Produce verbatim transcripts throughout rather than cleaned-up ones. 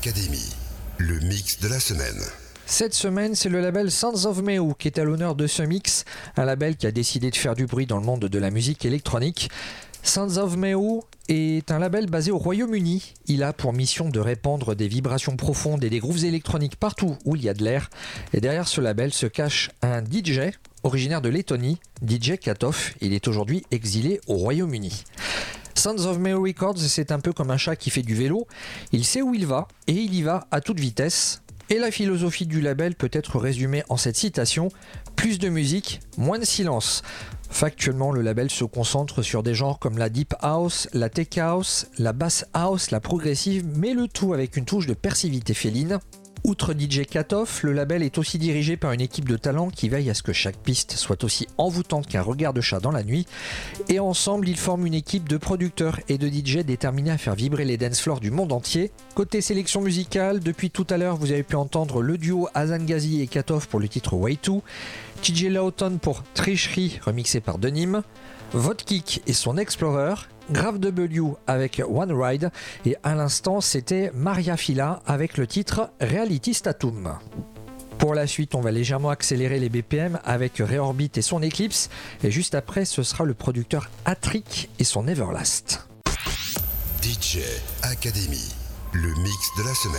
Academy, le mix de la semaine. Cette semaine, c'est le label Sounds of Meow qui est à l'honneur de ce mix, un label qui a décidé de faire du bruit dans le monde de la musique électronique. Sounds of Meow est un label basé au Royaume-Uni. Il a pour mission de répandre des vibrations profondes et des grooves électroniques partout où il y a de l'air. Et derrière ce label se cache un D J originaire de Lettonie, D J Katov. Il est aujourd'hui exilé au Royaume-Uni. Sounds of Meow Records, c'est un peu comme un chat qui fait du vélo. Il sait où il va et il y va à toute vitesse. Et la philosophie du label peut être résumée en cette citation: plus de musique, moins de silence. Factuellement, le label se concentre sur des genres comme la deep house, la tech house, la bass house, la progressive, mais le tout avec une touche de persivité féline. Outre D J Katov, le label est aussi dirigé par une équipe de talents qui veille à ce que chaque piste soit aussi envoûtante qu'un regard de chat dans la nuit. Et ensemble, ils forment une équipe de producteurs et de D J déterminés à faire vibrer les dance floors du monde entier. Côté sélection musicale, depuis tout à l'heure, vous avez pu entendre le duo Hasan Ghazi et Katov pour le titre Way To, T J Lawton pour Tricherie remixé par Denim, Vodkick et son Explorer, Grave W avec One Ride, et à l'instant c'était Maria Fila avec le titre Reality Statum. Pour la suite, on va légèrement accélérer les B P M avec Reorbit et son Eclipse, et juste après ce sera le producteur Attrick et son Everlast. D J Academy, le mix de la semaine.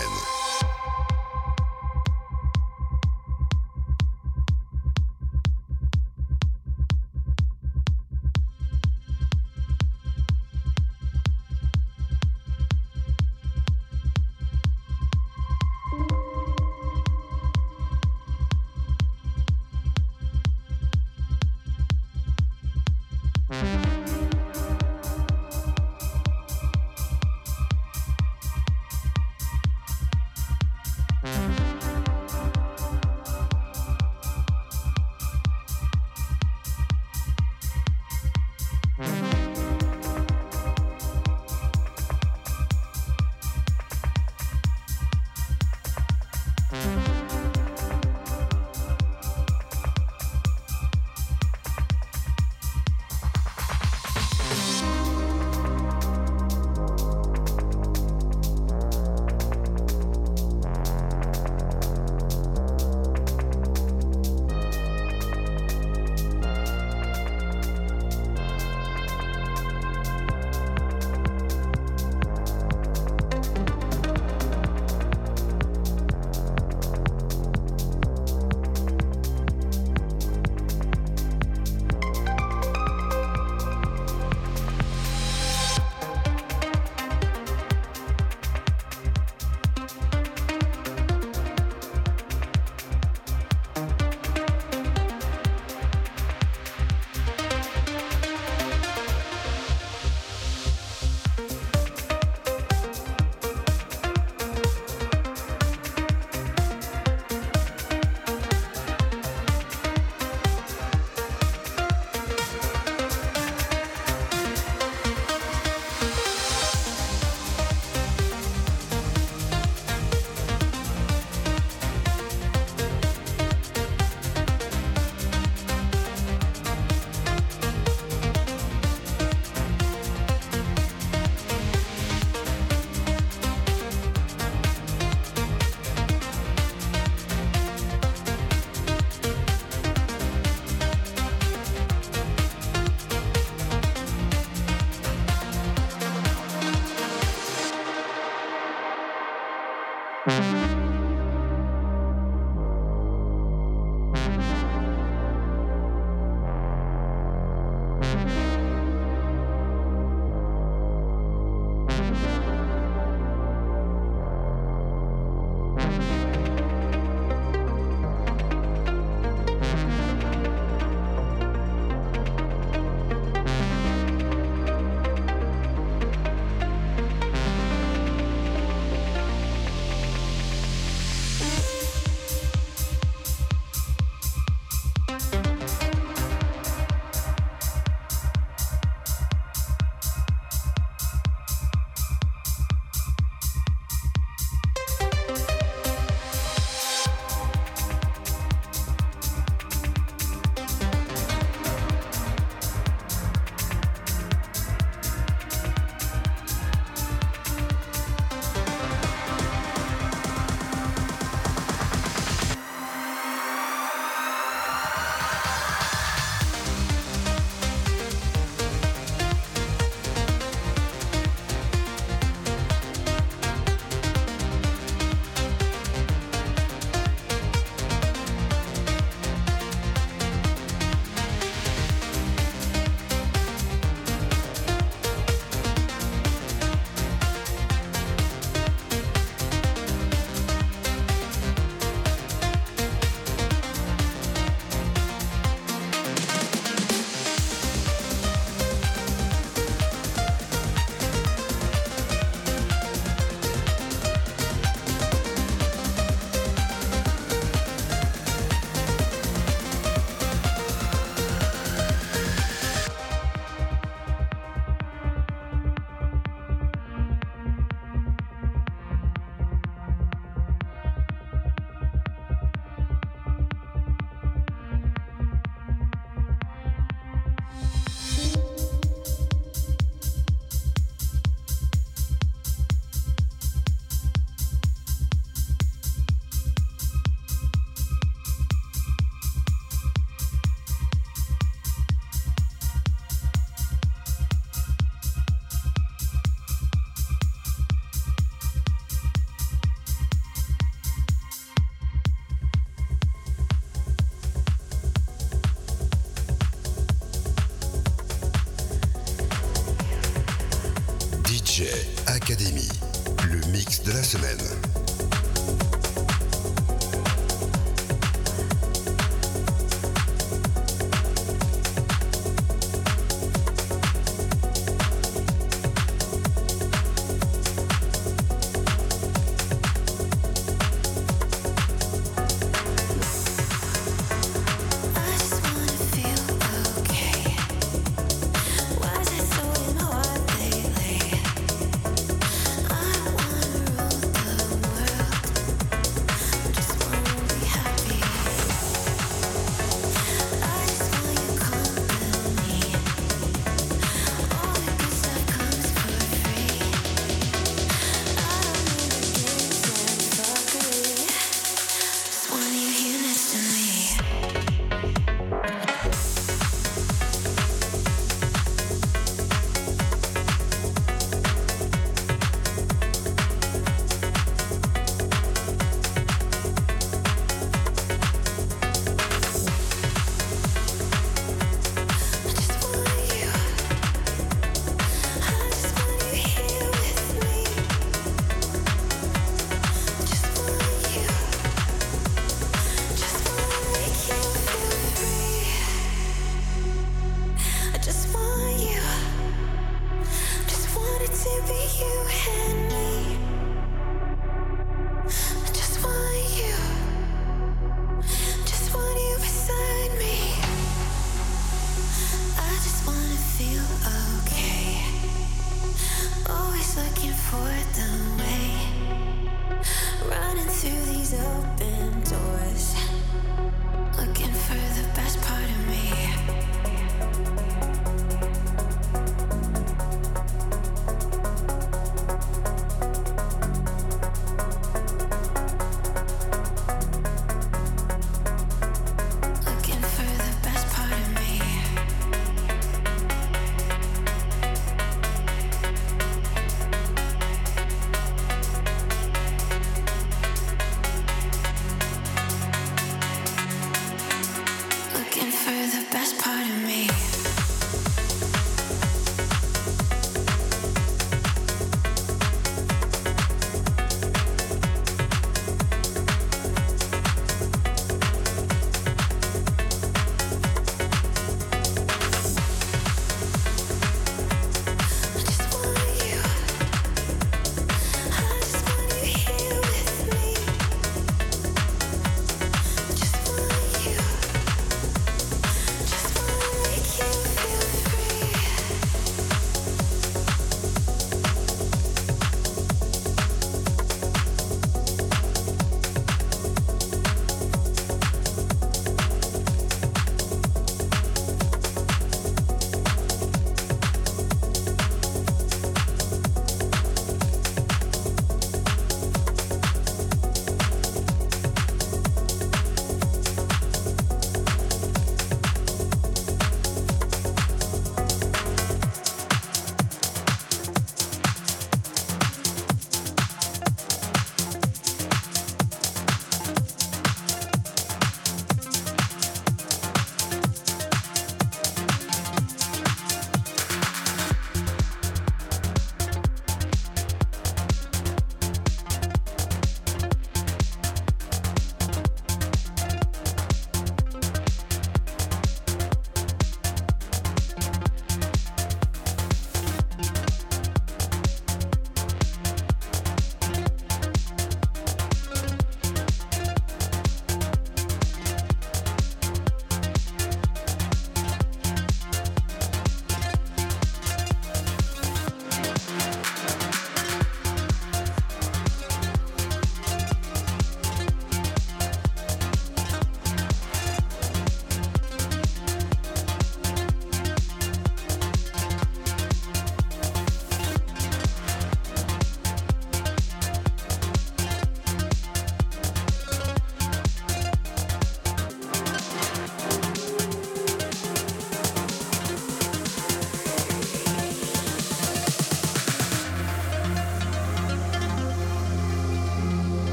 D J Academy, le mix de la semaine.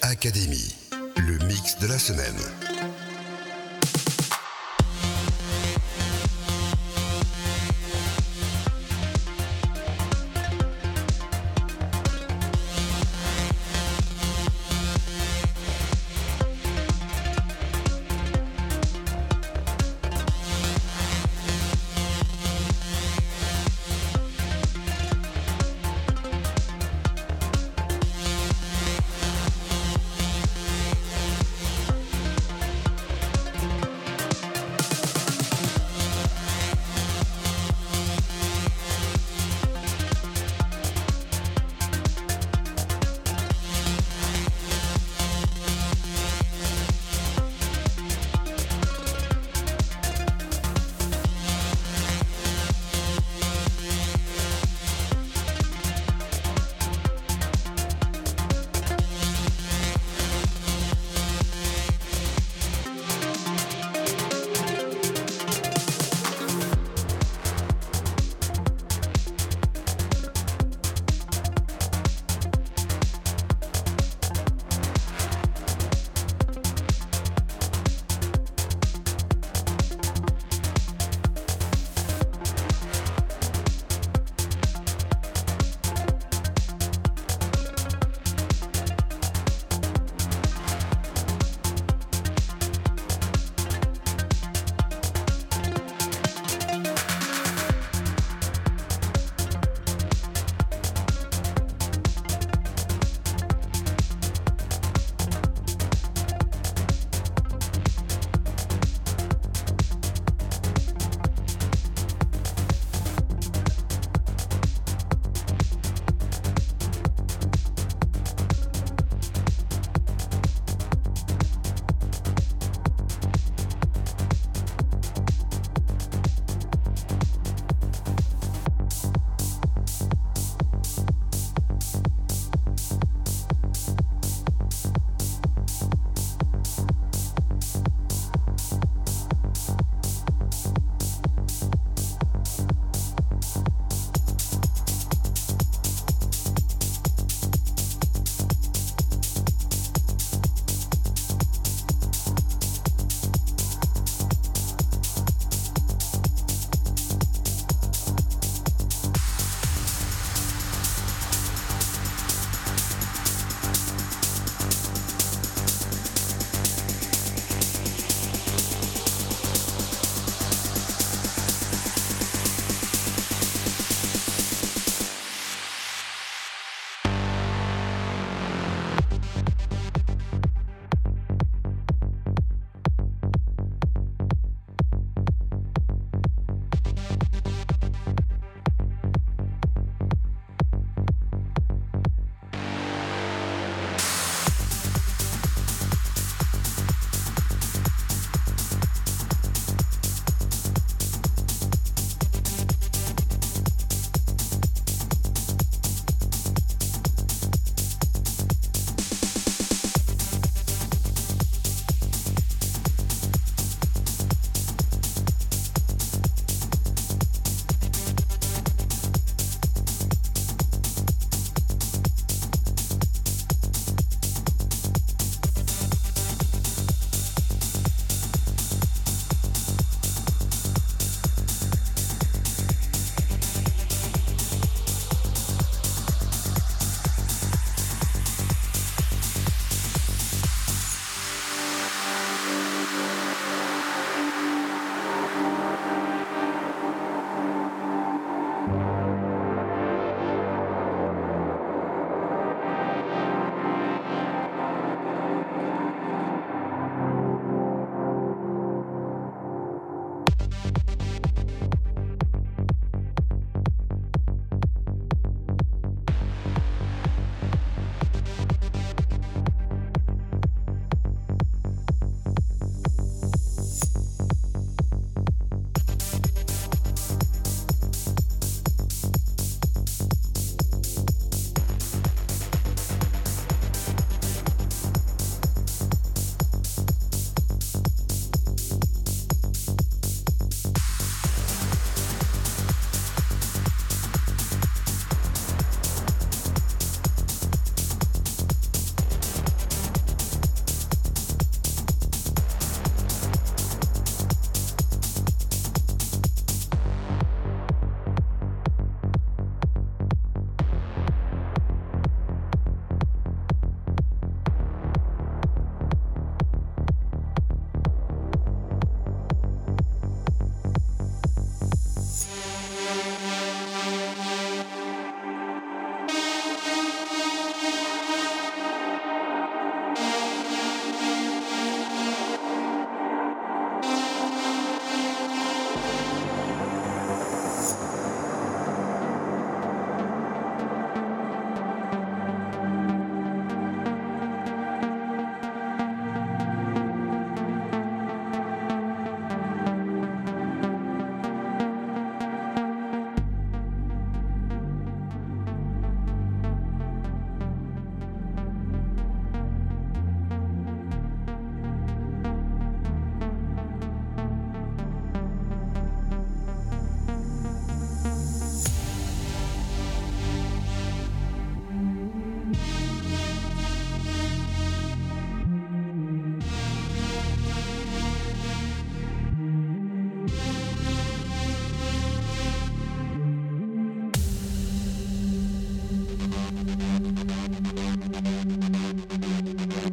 Academy, le mix de la semaine.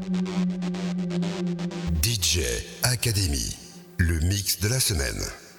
D J Academy, le mix de la semaine.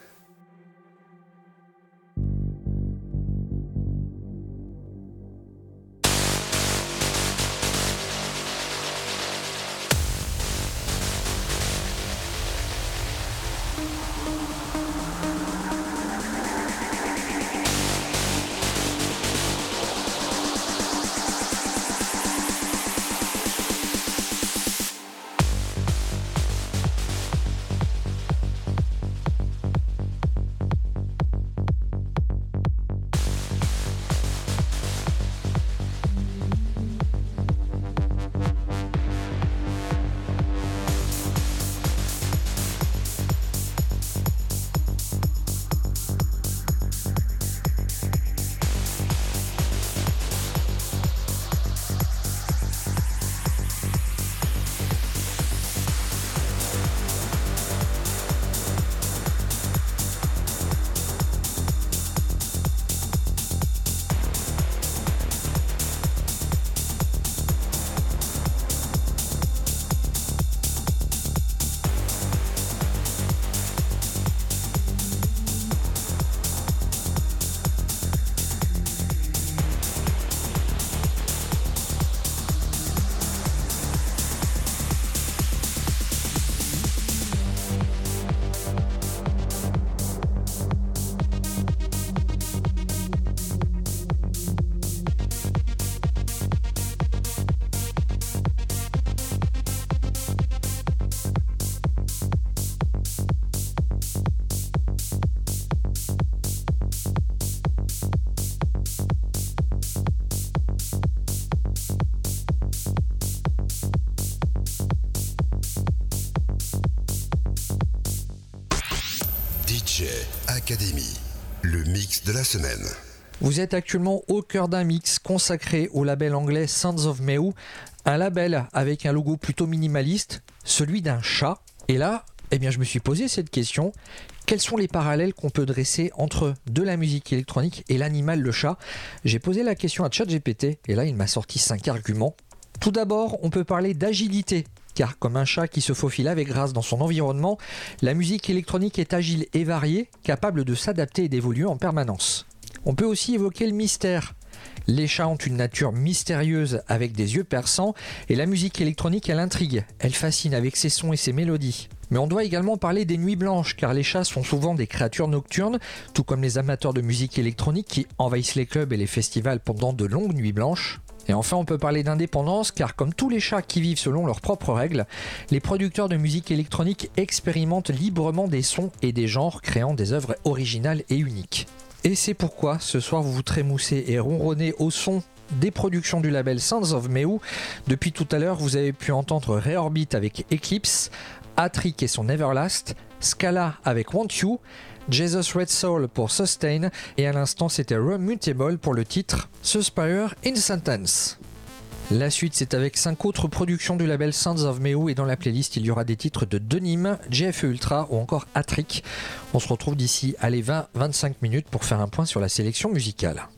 D J Academy, le mix de la semaine. Vous êtes actuellement au cœur d'un mix consacré au label anglais Sounds of Meow, un label avec un logo plutôt minimaliste, celui d'un chat. Et là, eh bien, je me suis posé cette question. Quels sont les parallèles qu'on peut dresser entre de la musique électronique et l'animal, le chat ? J'ai posé la question à ChatGPT et là, il m'a sorti cinq arguments. Tout d'abord, on peut parler d'agilité, car comme un chat qui se faufile avec grâce dans son environnement, la musique électronique est agile et variée, capable de s'adapter et d'évoluer en permanence. On peut aussi évoquer le mystère. Les chats ont une nature mystérieuse avec des yeux perçants et la musique électronique, elle intrigue, elle fascine avec ses sons et ses mélodies. Mais on doit également parler des nuits blanches, car les chats sont souvent des créatures nocturnes, tout comme les amateurs de musique électronique qui envahissent les clubs et les festivals pendant de longues nuits blanches. Et enfin, on peut parler d'indépendance, car comme tous les chats qui vivent selon leurs propres règles, les producteurs de musique électronique expérimentent librement des sons et des genres, créant des œuvres originales et uniques. Et c'est pourquoi, ce soir, vous vous trémoussez et ronronnez au son des productions du label Sounds of Meow. Depuis tout à l'heure, vous avez pu entendre Reorbit avec Eclipse, Atrik et son Everlast, Scala avec Want You, Jesus Red Soul pour Sustain, et à l'instant c'était Remutable pour le titre Suspire in Sentence. La suite, c'est avec cinq autres productions du label Sounds of Meow, et dans la playlist il y aura des titres de Denim, J F E Ultra ou encore Atrik. On se retrouve d'ici allez vingt à vingt-cinq minutes pour faire un point sur la sélection musicale.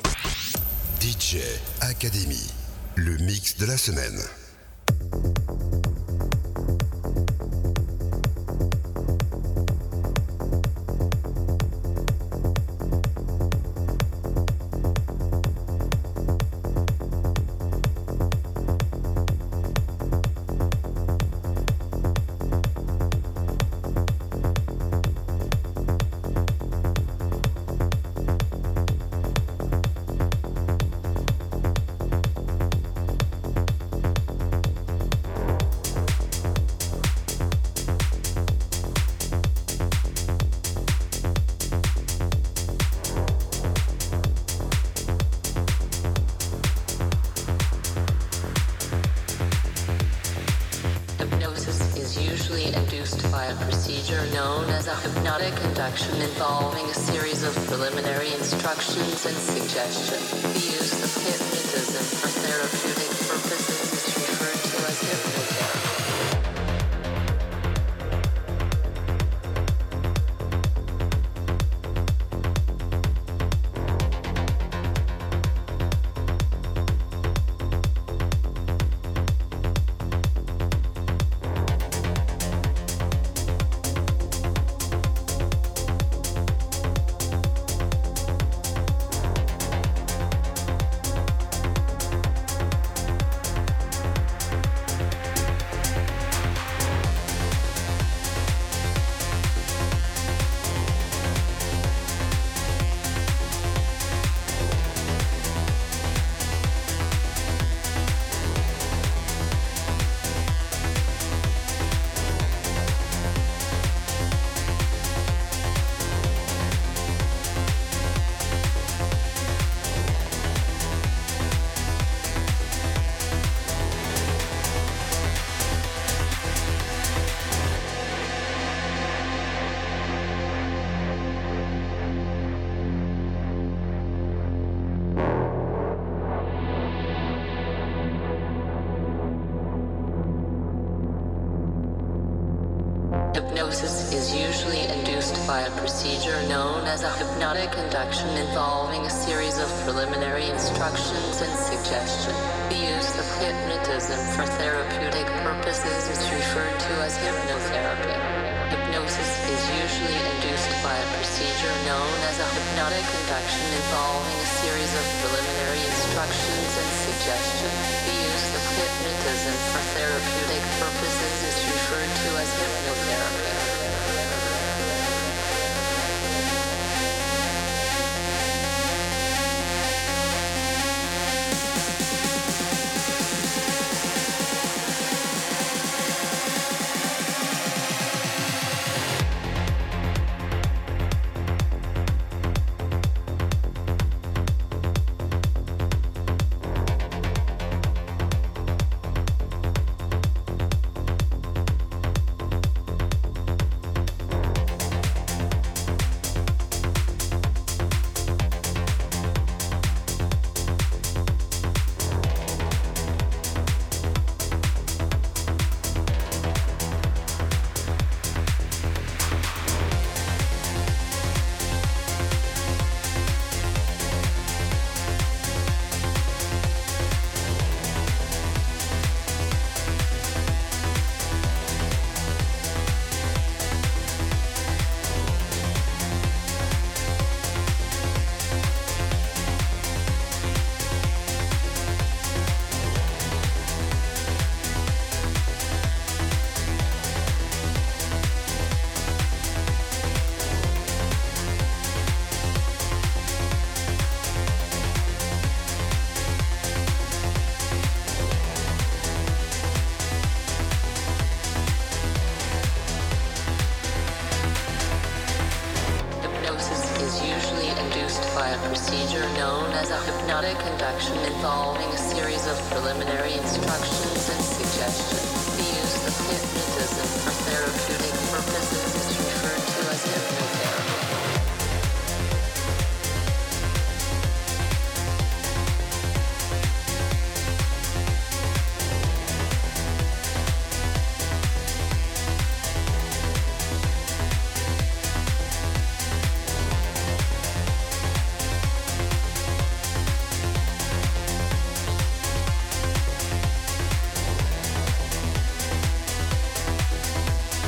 D J Academy, le mix de la semaine. Involving a series of preliminary instructions and suggestions. The use of hypnotism for therapeutic purposes is referred to as hypnotherapy. Hypnosis is usually induced by a procedure known as a hypnotic induction involving a series of preliminary instructions and suggestion. The use of hypnotism for therapeutic purposes is referred to as hypnotherapy. Hypnosis is usually induced by a procedure known as a hypnotic induction involving a series of preliminary instructions and suggestion. The use of hypnotism for therapeutic purposes is referred to as hypnotherapy. Procedure known as a hypnotic induction involving a series of preliminary instructions and suggestions.